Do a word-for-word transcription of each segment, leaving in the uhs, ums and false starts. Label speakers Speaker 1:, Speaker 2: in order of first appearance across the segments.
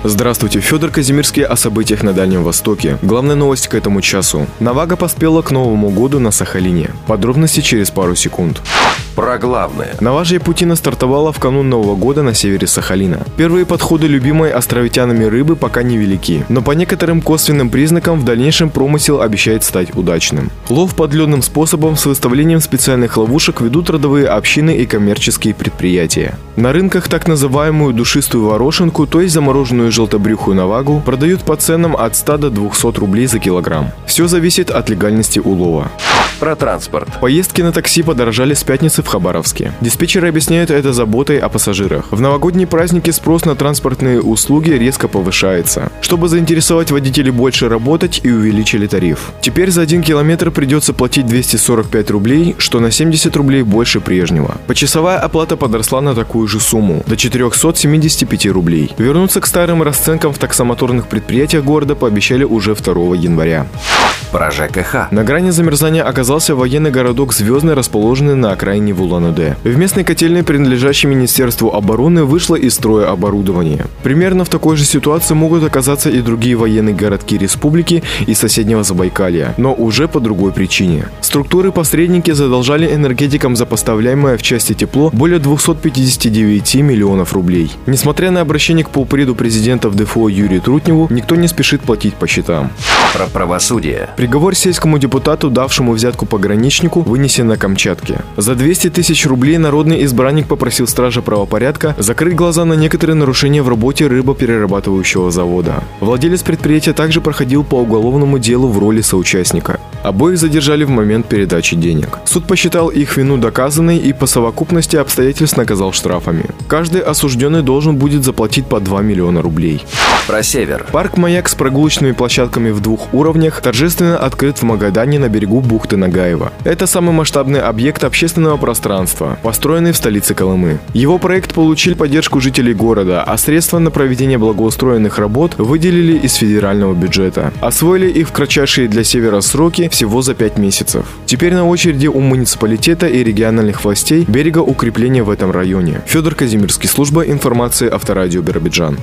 Speaker 1: Здравствуйте, Федор Казимирский о событиях на Дальнем Востоке. Главная новость к этому часу. Навага поспела к Новому году на Сахалине. Подробности через пару секунд.
Speaker 2: Про главное.
Speaker 1: Наважье Путина стартовала в канун Нового года на севере Сахалина. Первые подходы любимой островитянами рыбы пока невелики, но по некоторым косвенным признакам в дальнейшем промысел обещает стать удачным. Лов подледным способом с выставлением специальных ловушек ведут родовые общины и коммерческие предприятия. На рынках так называемую душистую ворошенку, то есть замороженную желтобрюхую навагу, продают по ценам от ста до двухсот рублей за килограмм. Все зависит от легальности улова.
Speaker 2: Про транспорт.
Speaker 1: Поездки на такси подорожали с пятницы в Хабаровске. Диспетчеры объясняют это заботой о пассажирах. В новогодние праздники спрос на транспортные услуги резко повышается, чтобы заинтересовать водителей больше работать, и увеличили тариф. Теперь за один километр придется платить двести сорок пять рублей, что на семьдесят рублей больше прежнего. Почасовая оплата подросла на такую же сумму, до четырехсот семидесяти пяти рублей. Вернуться к старым расценкам в таксомоторных предприятиях города пообещали уже второго января.
Speaker 2: Про ЖКХ.
Speaker 1: На грани замерзания оказался военный городок Звездный, расположенный на окраине Улан-Удэ. В местной котельной, принадлежащей Министерству обороны, вышло из строя оборудование. Примерно в такой же ситуации могут оказаться и другие военные городки республики и соседнего Забайкалья, но уже по другой причине. Структуры-посредники задолжали энергетикам за поставляемое в части тепло более двухсот пятидесяти девяти миллионов рублей. Несмотря на обращение к полпреду президента в ДФО Юрию Трутневу, никто не спешит платить по счетам.
Speaker 2: Про правосудие.
Speaker 1: Приговор сельскому депутату, давшему взятку пограничнику, вынесен на Камчатке. За двести тысяч рублей народный избранник попросил стража правопорядка закрыть глаза на некоторые нарушения в работе рыбоперерабатывающего завода. Владелец предприятия также проходил по уголовному делу в роли соучастника. Обоих задержали в момент передачи денег. Суд посчитал их вину доказанной и по совокупности обстоятельств наказал штрафами. Каждый осужденный должен будет заплатить по два миллиона рублей.
Speaker 2: Про север.
Speaker 1: Парк «Маяк» с прогулочными площадками в двух уровнях торжественно открыт в Магадане на берегу бухты Нагаева. Это самый масштабный объект общественного пространства, построенный в столице Колымы. Его проект получил поддержку жителей города, а средства на проведение благоустроенных работ выделили из федерального бюджета. Освоили их в кратчайшие для севера сроки всего за пять месяцев. Теперь на очереди у муниципалитета и региональных властей берегоукрепления в этом районе. Федор Казимирский, служба информации Авторадио Биробиджан.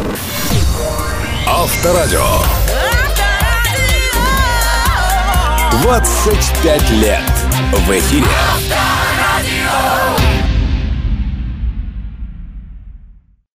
Speaker 3: Авторадио. двадцать пять лет в эфире.